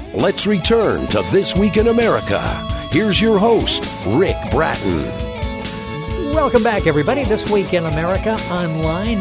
Let's return to This Week in America. Here's your host, Rick Bratton. Welcome back, everybody. This Week in America online,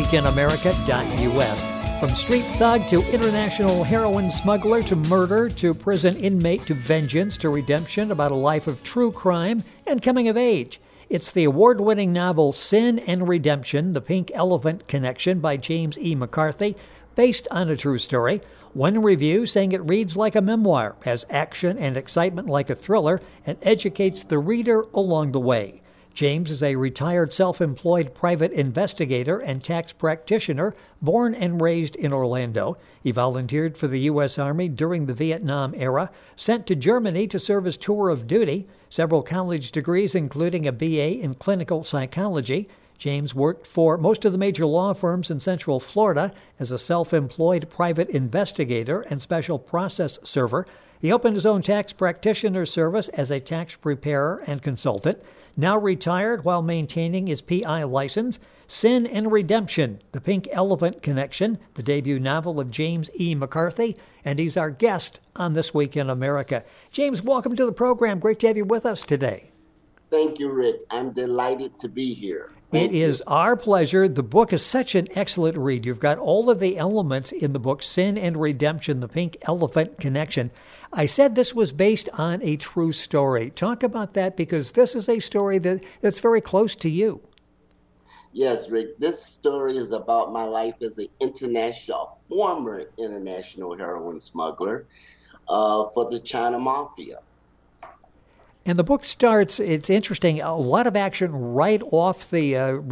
thisweekinamerica.us. From street thug to international heroin smuggler to murder to prison inmate to vengeance to redemption, about a life of true crime and coming of age. It's the award-winning novel Sin and Redemption, The Pink Elephant Connection by James E. McCarthy, based on a true story. One review saying it reads like a memoir, has action and excitement like a thriller, and educates the reader along the way. James is a retired self-employed private investigator and tax practitioner, born and raised in Orlando. He volunteered for the U.S. Army during the Vietnam era, sent to Germany to serve as tour of duty, several college degrees including a B.A. in clinical psychology. James worked for most of the major law firms in Central Florida as a self-employed private investigator and special process server. He opened his own tax practitioner service as a tax preparer and consultant. Now retired while maintaining his PI license. Sin and Redemption, The Pink Elephant Connection, the debut novel of James E. McCarthy, and he's our guest on This Week in America. James, welcome to the program. Great to have you with us today. Thank you, Rick. I'm delighted to be here. It is our pleasure. The book is such an excellent read. You've got all of the elements in the book, Sin and Redemption, The Pink Elephant Connection. I said this was based on a true story. Talk about that, because this is a story that's very close to you. Yes, Rick. This story is about my life as an former international heroin smuggler for the China Mafia. And the book starts, it's interesting, a lot of action right off the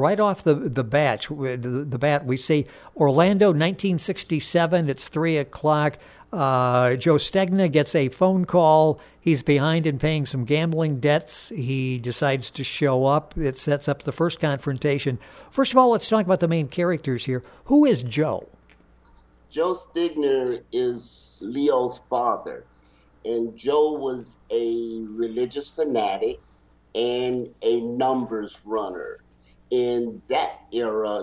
bat. We see Orlando, 1967, it's 3 o'clock. Joe Stegna gets a phone call. He's behind in paying some gambling debts. He decides to show up. It sets up the first confrontation. First of all, let's talk about the main characters here. Who is Joe? Joe Stegna is Leo's father. And Joe was a religious fanatic and a numbers runner. During that era,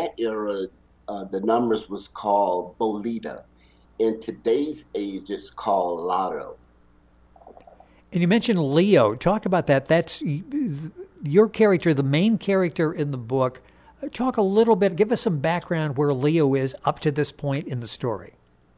the numbers was called Bolita. In today's age, it's called Lotto. And you mentioned Leo. Talk about that. That's your character, the main character in the book. Talk a little bit, give us some background where Leo is up to this point in the story.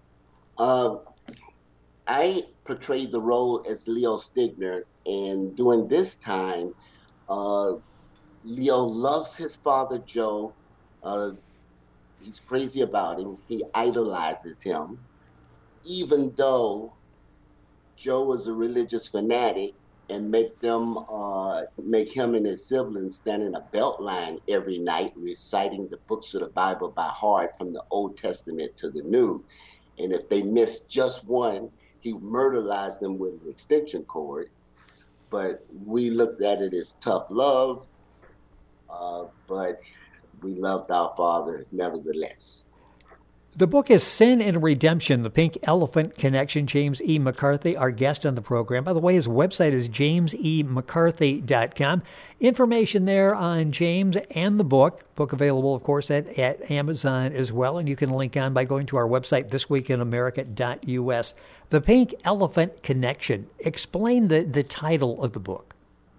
I portrayed the role as Leo Stegna, and during this time, Leo loves his father, Joe. He's crazy about him. He idolizes him. Even though Joe was a religious fanatic and make him and his siblings stand in a belt line every night reciting the books of the Bible by heart from the Old Testament to the New. And if they missed just one, he murderized them with an extension cord. But we looked at it as tough love, but we loved our father nevertheless. The book is Sin and Redemption, The Pink Elephant Connection. James E. McCarthy, our guest on the program. By the way, his website is jamesemccarthy.com. Information there on James and the book. Book available, of course, at Amazon as well. And you can link on by going to our website, thisweekinamerica.us. The Pink Elephant Connection. Explain the title of the book.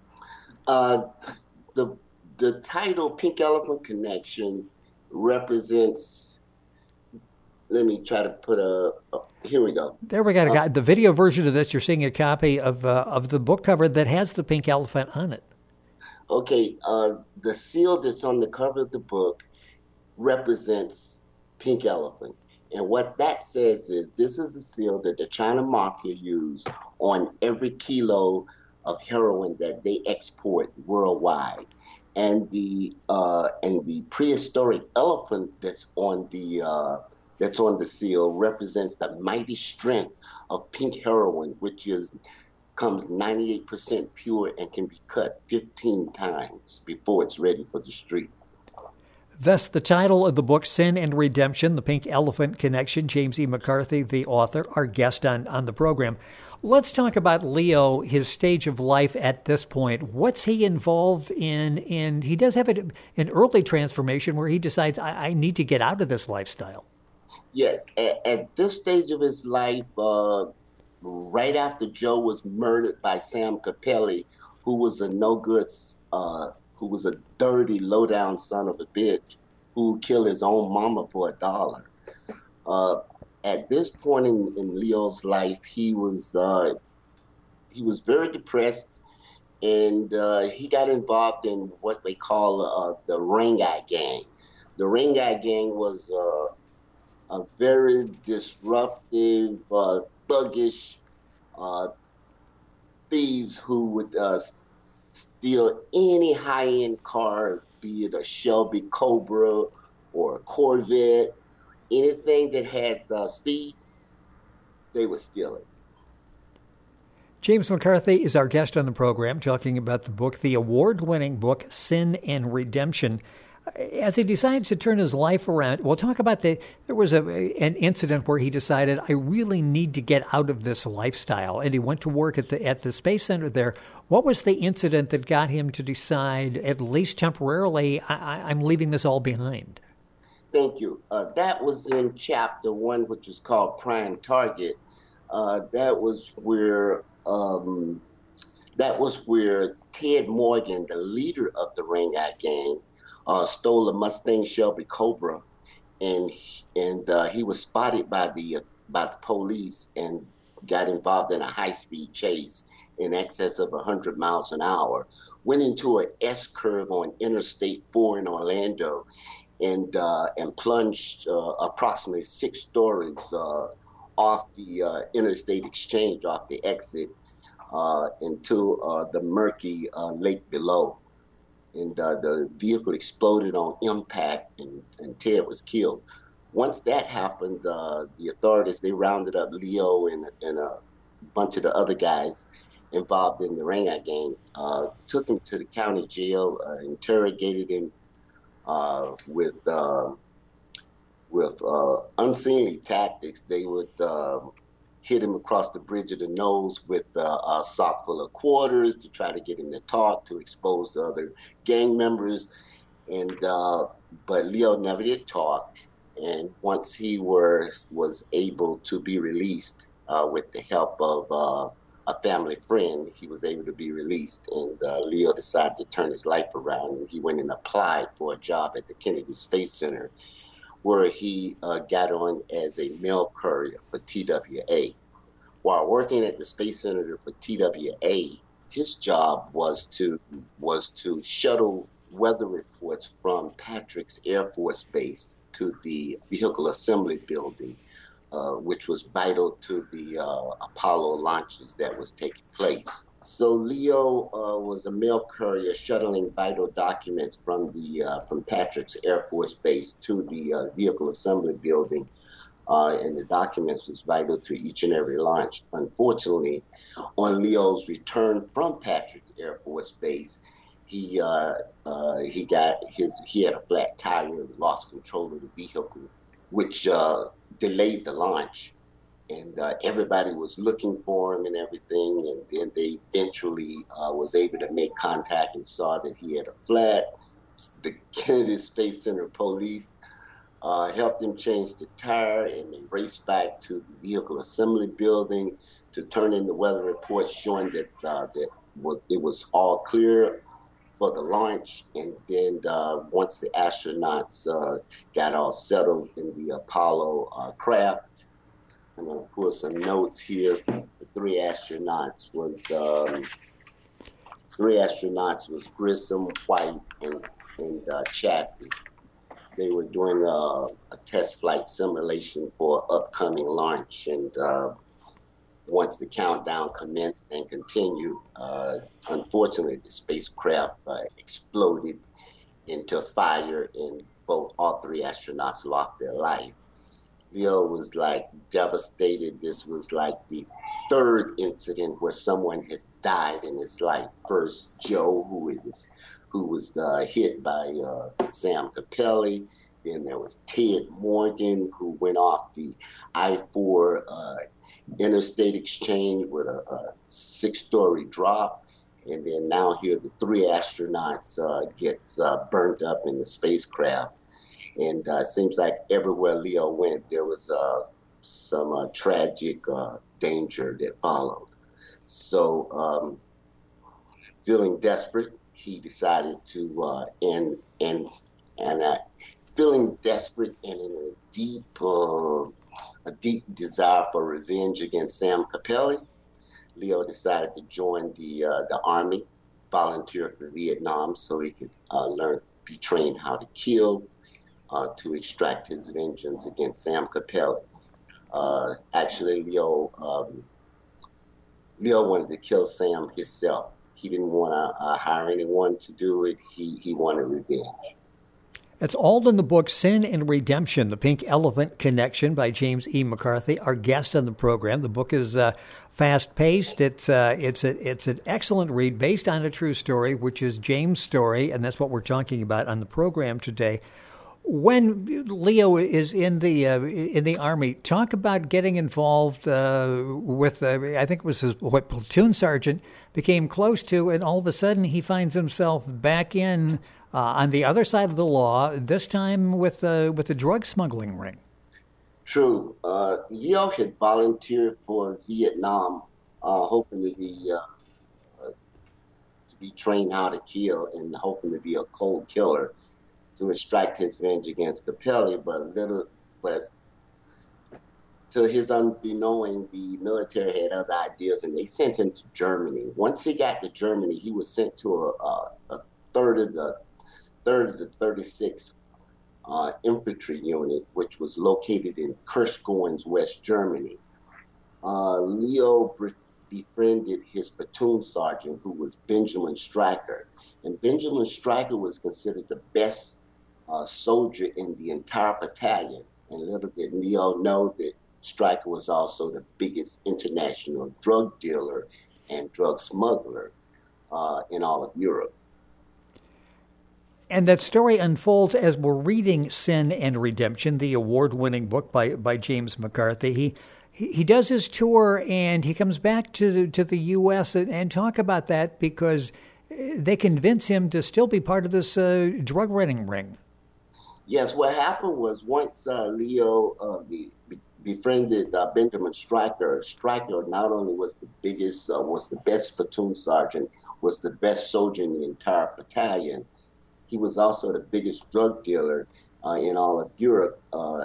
The title, Pink Elephant Connection, represents... Let me try to put here we go. There we go. The video version of this, you're seeing a copy of the book cover that has the pink elephant on it. Okay. The seal that's on the cover of the book represents pink elephant. And what that says is this is a seal that the China Mafia use on every kilo of heroin that they export worldwide. And the prehistoric elephant that's on the seal represents the mighty strength of pink heroin, which comes 98% pure and can be cut 15 times before it's ready for the street. Thus, the title of the book, Sin and Redemption, The Pink Elephant Connection. James E. McCarthy, the author, our guest on the program. Let's talk about Leo, his stage of life at this point. What's he involved in? And he does have an early transformation where he decides, I need to get out of this lifestyle. Yes. At this stage of his life, right after Joe was murdered by Sam Capelli, who was a no good, who was a dirty, low down son of a bitch, who killed his own mama for $1. At this point in Leo's life, he was very depressed, and he got involved in what they call the Ring-Eye Gang. The Ring-Eye Gang was a very disruptive, thuggish thieves who would steal any high-end car, be it a Shelby Cobra or a Corvette, anything that had speed, they would steal it. James McCarthy is our guest on the program, talking about the book, the award-winning book, Sin and Redemption. As he decides to turn his life around, we'll talk about there was an incident where he decided, I really need to get out of this lifestyle, and he went to work at the Space Center there. What was the incident that got him to decide, at least temporarily, I'm leaving this all behind? Thank you. That was in chapter 1, which is called Prime Target. That was where Ted Morgan, the leader of the Ring-Eye Gang, stole a Mustang Shelby Cobra, and he was spotted by the police and got involved in a high-speed chase in excess of 100 miles an hour. Went into an S-curve on Interstate 4 in Orlando, and plunged approximately 6 stories off the Interstate Exchange, off the exit, into the murky lake below. And the vehicle exploded on impact, and Ted was killed. Once that happened, the authorities, they rounded up Leo and a bunch of the other guys involved in the Ring-Eye Gang, took him to the county jail, interrogated him with unseemly tactics. They would hit him across the bridge of the nose with a sock full of quarters to try to get him to talk, to expose the other gang members. And but Leo never did talk. And once he was able to be released with the help of a family friend, he was able to be released. And Leo decided to turn his life around. And he went and applied for a job at the Kennedy Space Center, where he got on as a mail courier for TWA. While working at the Space Center for TWA, his job was to shuttle weather reports from Patrick's Air Force Base to the Vehicle Assembly Building, which was vital to the Apollo launches that was taking place. So Leo was a mail courier shuttling vital documents from Patrick's Air Force Base to the Vehicle Assembly Building, and the documents was vital to each and every launch. Unfortunately, on Leo's return from Patrick's Air Force Base, he had a flat tire and lost control of the vehicle, which delayed the launch. And everybody was looking for him and everything. And then they eventually was able to make contact and saw that he had a flat. The Kennedy Space Center police helped him change the tire, and they raced back to the Vehicle Assembly Building to turn in the weather report showing that it was all clear for the launch. And then once the astronauts got all settled in the Apollo craft, I'm going to put some notes here. The three astronauts was Grissom, White, and Chaffee. They were doing a test flight simulation for upcoming launch, and once the countdown commenced and continued, unfortunately the spacecraft exploded into fire, and all three astronauts lost their life. Leo was devastated. This was the third incident where someone has died in his life. First, Joe, who was hit by Sam Capelli. Then there was Ted Morgan, who went off the I-4 Interstate Exchange with a 6-story drop. And then now here the three astronauts get burnt up in the spacecraft. And it seems like everywhere Leo went, there was some tragic danger that followed. So, feeling desperate, he decided to feeling desperate and in a deep desire for revenge against Sam Capelli, Leo decided to join the army, volunteer for Vietnam, so he could be trained how to kill, to extract his vengeance against Sam Capelli. Actually, Leo wanted to kill Sam himself. He didn't want to hire anyone to do it. He wanted revenge. It's all in the book Sin and Redemption, The Pink Elephant Connection by James E. McCarthy, our guest on the program. The book is fast-paced. It's an excellent read based on a true story, which is James' story, and that's what we're talking about on the program today. When Leo is in the Army, talk about getting involved with, I think it was what platoon sergeant became close to, and all of a sudden he finds himself back in on the other side of the law, this time with the drug smuggling ring. True. Leo had volunteered for Vietnam, hoping to be trained how to kill and hoping to be a cold killer to extract his revenge against Capelli, but to his unbeknowing, the military had other ideas, and they sent him to Germany. Once he got to Germany, he was sent to a third of the 36th infantry unit, which was located in Kirchgorns, West Germany. Leo befriended his platoon sergeant, who was Benjamin Stryker. And Benjamin Stryker was considered the best soldier in the entire battalion. And little did Leo know that Stryker was also the biggest international drug dealer and drug smuggler in all of Europe. And that story unfolds as we're reading Sin and Redemption, the award-winning book by James McCarthy. He does his tour and he comes back to the U.S. and talk about that because they convince him to still be part of this drug running ring. Yes, what happened was once Leo befriended Benjamin Stryker, Stryker not only was the best platoon sergeant, was the best soldier in the entire battalion. He was also the biggest drug dealer in all of Europe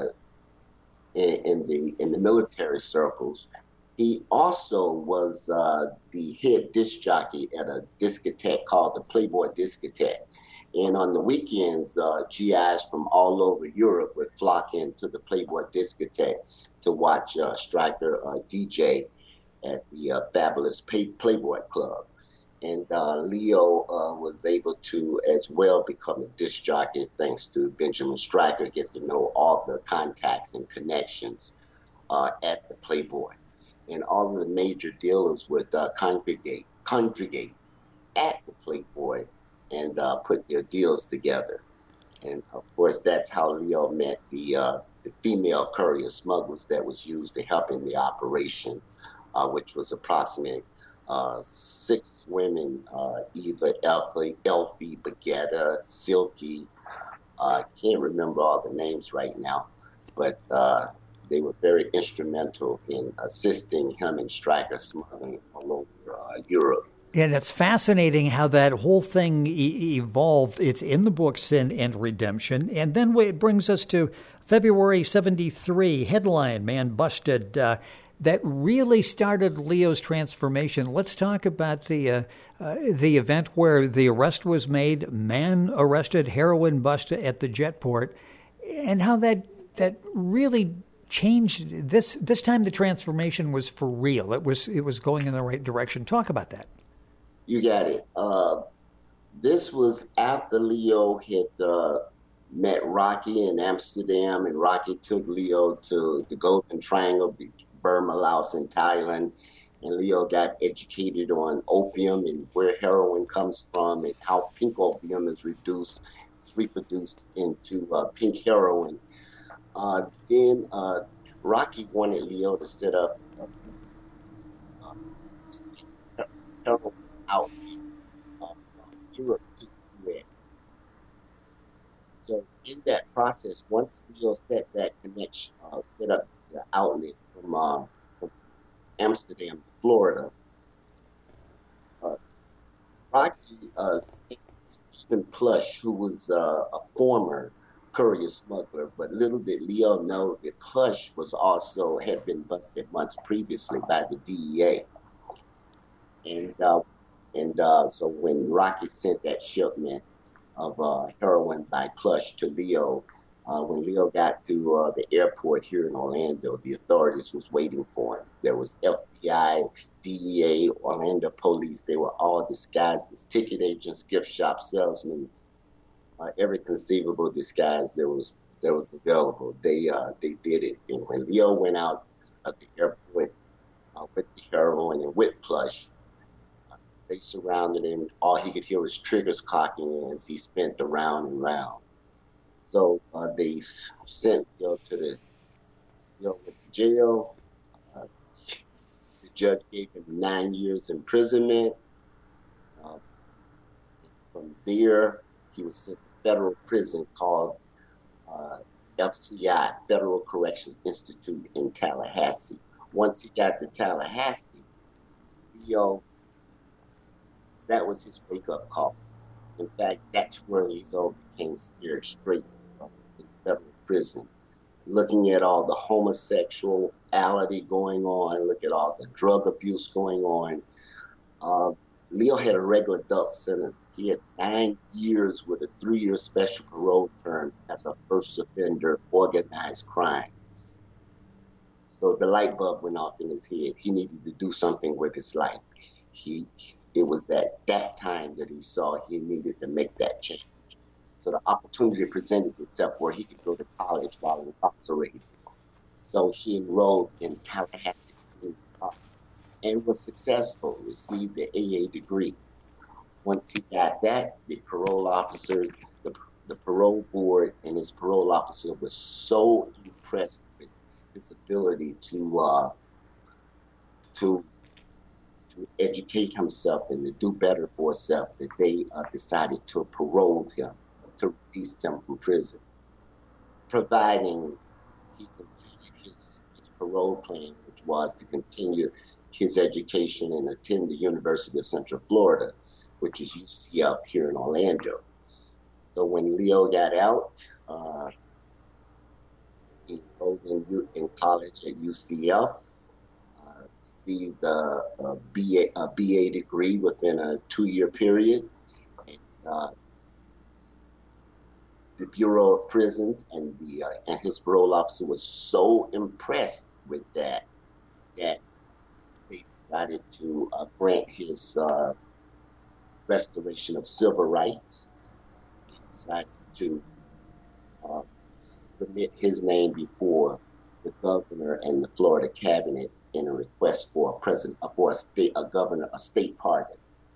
in the military circles. He also was the head disc jockey at a discotheque called the Playboy Discotheque. And on the weekends, GIs from all over Europe would flock into the Playboy Discotheque to watch Stryker DJ at the fabulous Playboy Club. And Leo was able to as well become a disc jockey thanks to Benjamin Stryker, get to know all the contacts and connections at the Playboy. And all of the major dealers would congregate at the Playboy and put their deals together. And of course, that's how Leo met the female courier smugglers that was used to help in the operation, which was approximately 6 women, Eva, Elfie, Baguetta, Silky. I can't remember all the names right now, but they were very instrumental in assisting him and Stryker smuggling all over Europe. And it's fascinating how that whole thing evolved. It's in the book Sin and Redemption. And then it brings us to February 73, headline, Man Busted. That really started Leo's transformation. Let's talk about the event where the arrest was made, man arrested, heroin busted at the Jetport, and how that really changed. This time the transformation was for real. It was going in the right direction. Talk about that. You got it. This was after Leo had met Rocky in Amsterdam, and Rocky took Leo to the Golden Triangle, Burma, Laos, and Thailand. And Leo got educated on opium and where heroin comes from and how pink opium is reproduced into pink heroin. Then Rocky wanted Leo to set up heroin out Europe to the U.S. So in that process, once Leo set that connection, set up the outlet from Amsterdam, Florida. Rocky Stephen Plush, who was a former courier smuggler, but little did Leo know that Plush was also had been busted months previously by the DEA. So when Rocky sent that shipment of heroin by Plush to Leo, when Leo got to the airport here in Orlando, the authorities was waiting for him. There was FBI, DEA, Orlando police. They were all disguised as ticket agents, gift shop salesmen, every conceivable disguise there was available. They did it. And when Leo went out of the airport with the heroin and with Plush, they surrounded him. All he could hear was triggers cocking as he spent the round and round. So they sent Leo to jail. The judge gave him 9 years imprisonment. From there, he was sent to federal prison called FCI, Federal Corrections Institute in Tallahassee. Once he got to Tallahassee, Leo, that was his wake-up call. In fact, that's where Leo became scared straight from the federal prison. Looking at all the homosexuality going on, look at all the drug abuse going on. Leo had a regular adult sentence. He had 9 years with a 3-year special parole term as a first offender, organized crime. So the light bulb went off in his head. He needed to do something with his life. It was at that time that he saw he needed to make that change. So the opportunity presented itself where he could go to college while incarcerated. So he enrolled in Tallahassee and was successful, received the AA degree. Once he got that, the parole officers, the parole board and his parole officer was so impressed with his ability to educate himself and to do better for himself that they decided to parole him, to release him from prison, providing he completed his parole plan, which was to continue his education and attend the University of Central Florida, which is UCF here in Orlando. So when Leo got out, he enrolled in college at UCF, received a BA degree within a 2-year period. And, the Bureau of Prisons and his parole officer was so impressed with that they decided to grant his restoration of civil rights. He decided to submit his name before the governor and the Florida cabinet in a request for a state pardon.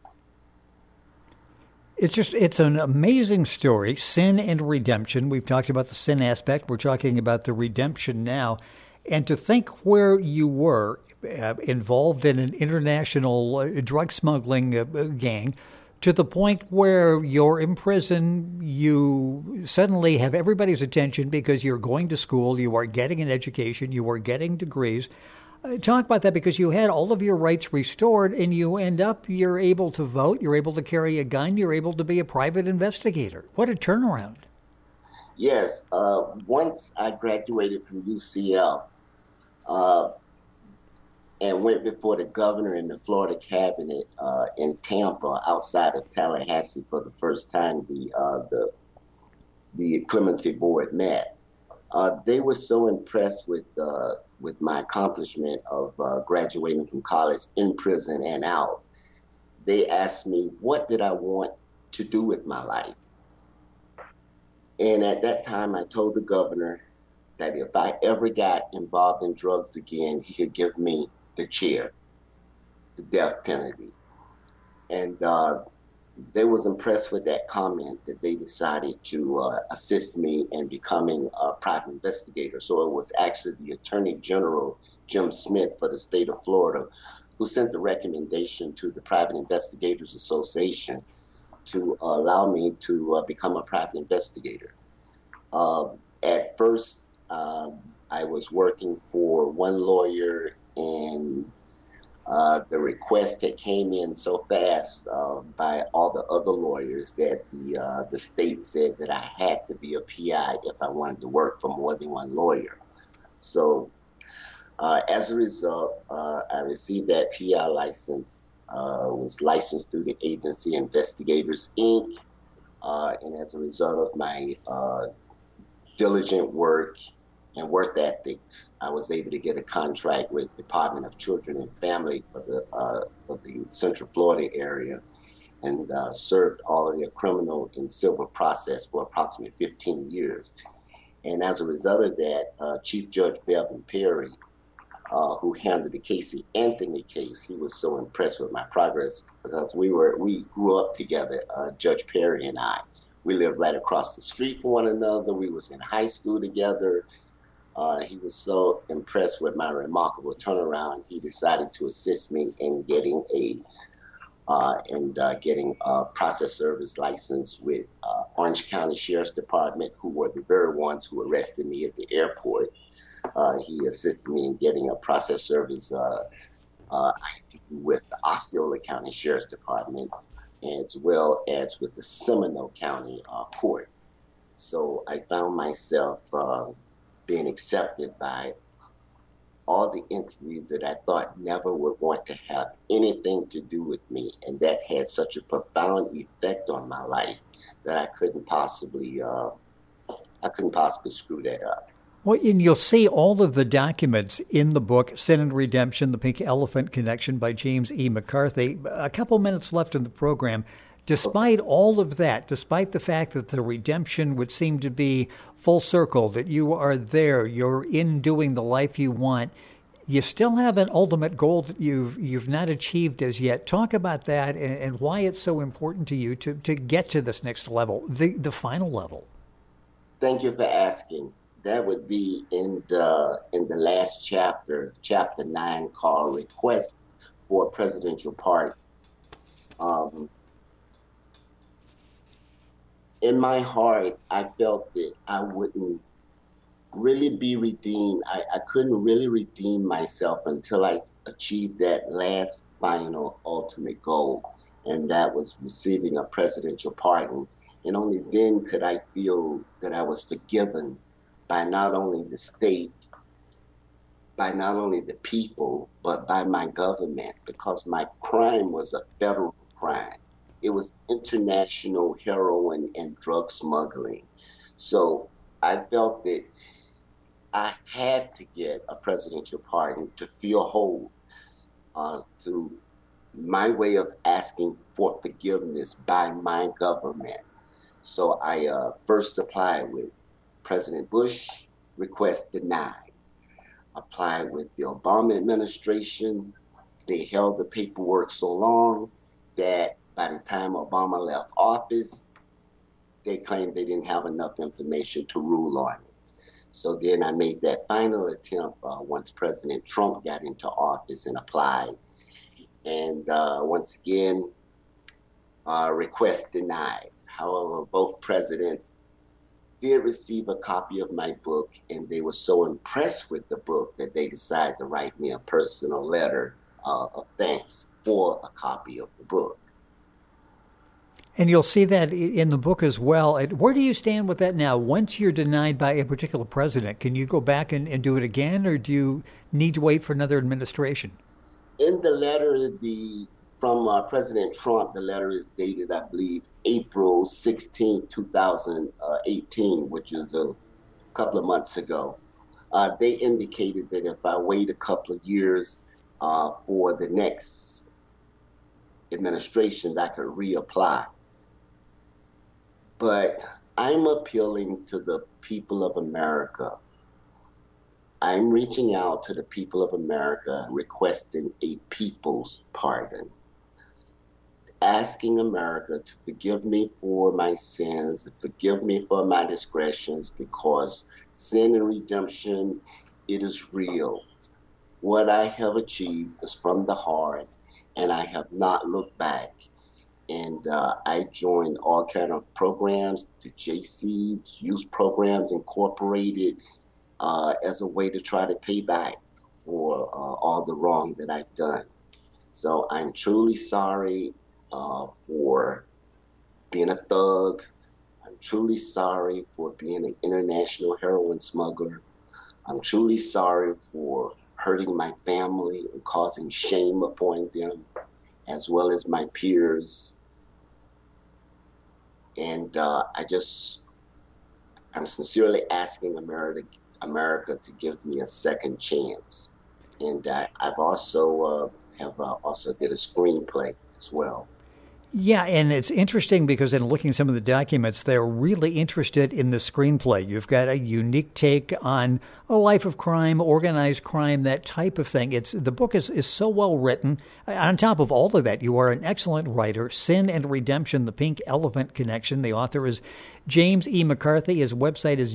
It's an amazing story, sin and redemption. We've talked about the sin aspect. We're talking about the redemption now. And to think where you were involved in an international drug smuggling gang, to the point where you're in prison, you suddenly have everybody's attention because you're going to school, you are getting an education, you are getting degrees. Talk about that, because you had all of your rights restored and you're able to vote, you're able to carry a gun, you're able to be a private investigator. What a turnaround. Yes. Once I graduated from UCL and went before the governor and the Florida cabinet in Tampa, outside of Tallahassee, for the first time, the clemency board met. They were so impressed with my accomplishment of graduating from college, in prison and out. They asked me, what did I want to do with my life? And at that time, I told the governor that if I ever got involved in drugs again, he could give me the chair, the death penalty. And they was impressed with that comment, that they decided to assist me in becoming a private investigator. So it was actually the Attorney General, Jim Smith, for the state of Florida, who sent the recommendation to the Private Investigators Association to allow me to become a private investigator. At first, I was working for one lawyer in The request that came in so fast by all the other lawyers that the state said that I had to be a PI if I wanted to work for more than one lawyer. So as a result, I received that PI license, was licensed through the agency Investigators, Inc. And as a result of my diligent work and work ethics, I was able to get a contract with Department of Children and Family for the Central Florida area, and served all of their criminal and civil process for approximately 15 years. And as a result of that, Chief Judge Bevan Perry, who handled the Casey Anthony case, he was so impressed with my progress because we grew up together, Judge Perry and I. We lived right across the street from one another. We was in high school together. He was so impressed with my remarkable turnaround, he decided to assist me in getting a process service license with Orange County Sheriff's Department, who were the very ones who arrested me at the airport. He assisted me in getting a process service with the Osceola County Sheriff's Department, as well as with the Seminole County Court. So I found myself being accepted by all the entities that I thought never would want to have anything to do with me, and that had such a profound effect on my life that I couldn't possibly screw that up. Well, and you'll see all of the documents in the book, Sin and Redemption, The Pink Elephant Connection by James E. McCarthy. A couple minutes left in the program. Despite all of that, despite the fact that the redemption would seem to be full circle, that you are there, you're in doing the life you want, you still have an ultimate goal that you've not achieved as yet. Talk about that and why it's so important to you to get to this next level, the final level. Thank you for asking. That would be in the last chapter, chapter 9, called Request for a Presidential Pardon. In my heart, I felt that I wouldn't really be redeemed. I couldn't really redeem myself until I achieved that last, final, ultimate goal, and that was receiving a presidential pardon. And only then could I feel that I was forgiven by not only the state, by not only the people, but by my government, because my crime was a federal crime. It was international heroin and drug smuggling. So I felt that I had to get a presidential pardon to feel whole, to my way of asking for forgiveness by my government. So I first applied with President Bush, request denied. Applied with the Obama administration. They held the paperwork so long that by the time Obama left office, they claimed they didn't have enough information to rule on it. So then I made that final attempt once President Trump got into office and applied. And once again, request denied. However, both presidents did receive a copy of my book, and they were so impressed with the book that they decided to write me a personal letter of thanks for a copy of the book. And you'll see that in the book as well. Where do you stand with that now? Once you're denied by a particular president, can you go back and do it again, or do you need to wait for another administration? In the letter from President Trump, the letter is dated, I believe, April 16, 2018, which is a couple of months ago. They indicated that if I wait a couple of years for the next administration, I could reapply. But I'm appealing to the people of America. I'm reaching out to the people of America requesting a people's pardon, asking America to forgive me for my sins, forgive me for my discretions, because sin and redemption, it is real. What I have achieved is from the heart, and I have not looked back. And I joined all kind of programs, the JC Youth Programs Incorporated, as a way to try to pay back for all the wrong that I've done. So I'm truly sorry for being a thug. I'm truly sorry for being an international heroin smuggler. I'm truly sorry for hurting my family and causing shame upon them, as well as my peers. And I'm sincerely asking America to give me a second chance. And I've also did a screenplay as well. Yeah, and it's interesting because in looking at some of the documents, they're really interested in the screenplay. You've got a unique take on a life of crime, organized crime, that type of thing. The book is so well written. On top of all of that, you are an excellent writer. Sin and Redemption, The Pink Elephant Connection. The author is James E. McCarthy. His website is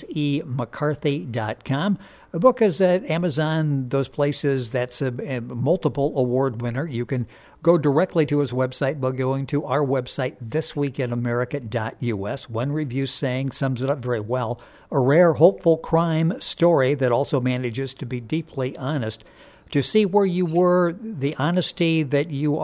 jamesemccarthy.com. The book is at Amazon, those places. That's a multiple award winner. You can go directly to his website by going to our website, thisweekinamerica.us. One review sums it up very well. A rare, hopeful crime story that also manages to be deeply honest. To see where you were, the honesty that you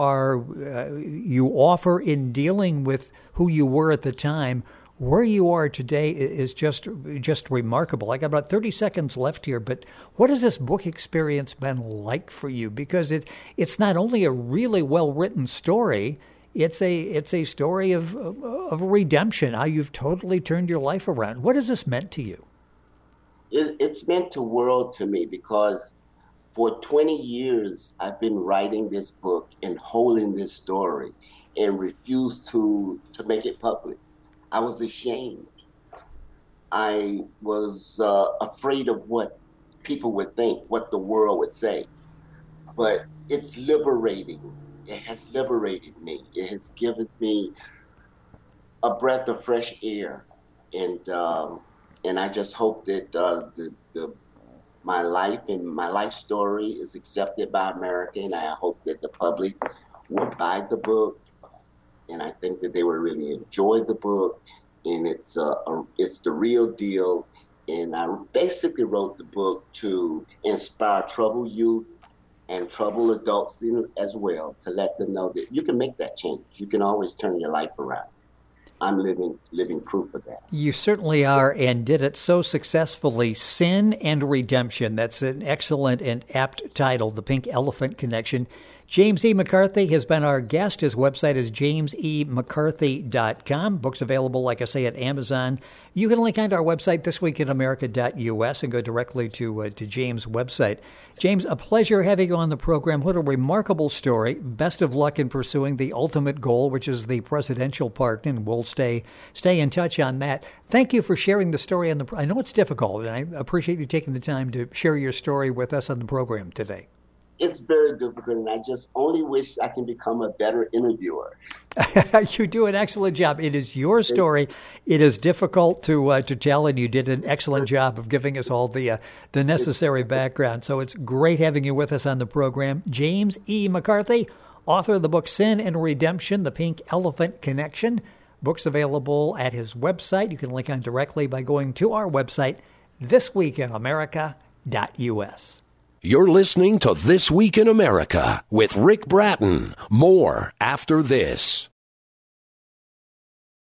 offer in dealing with who you were at the time, where you are today is just remarkable. I got about 30 seconds left here, but what has this book experience been like for you? Because it's not only a really well-written story, it's a story of redemption, how you've totally turned your life around. What has this meant to you? It's meant the world to me because for 20 years I've been writing this book and holding this story and refused to make it public. I was ashamed. I was afraid of what people would think, what the world would say. But it's liberating. It has liberated me. It has given me a breath of fresh air. And I just hope that my life and my life story is accepted by America. And I hope that the public will buy the book. And I think that they will really enjoy the book, and it's the real deal. And I basically wrote the book to inspire troubled youth and troubled adults as well, to let them know that you can make that change. You can always turn your life around. I'm living proof of that. You certainly are, and did it so successfully. Sin and Redemption. That's an excellent and apt title, The Pink Elephant Connection. James E. McCarthy has been our guest. His website is jamesemccarthy.com. Books available, like I say, at Amazon. You can link onto our website, thisweekinamerica.us, and go directly to James' website. James, a pleasure having you on the program. What a remarkable story. Best of luck in pursuing the ultimate goal, which is the presidential pardon, and we'll stay in touch on that. Thank you for sharing the story. I know it's difficult, and I appreciate you taking the time to share your story with us on the program today. It's very difficult, and I just only wish I can become a better interviewer. You do an excellent job. It is your story. It is difficult to tell, and you did an excellent job of giving us all the necessary background. So it's great having you with us on the program. James E. McCarthy, author of the book Sin and Redemption, The Pink Elephant Connection. Books available at his website. You can link on directly by going to our website, thisweekinamerica.us. You're listening to This Week in America with Rick Bratton. More after this.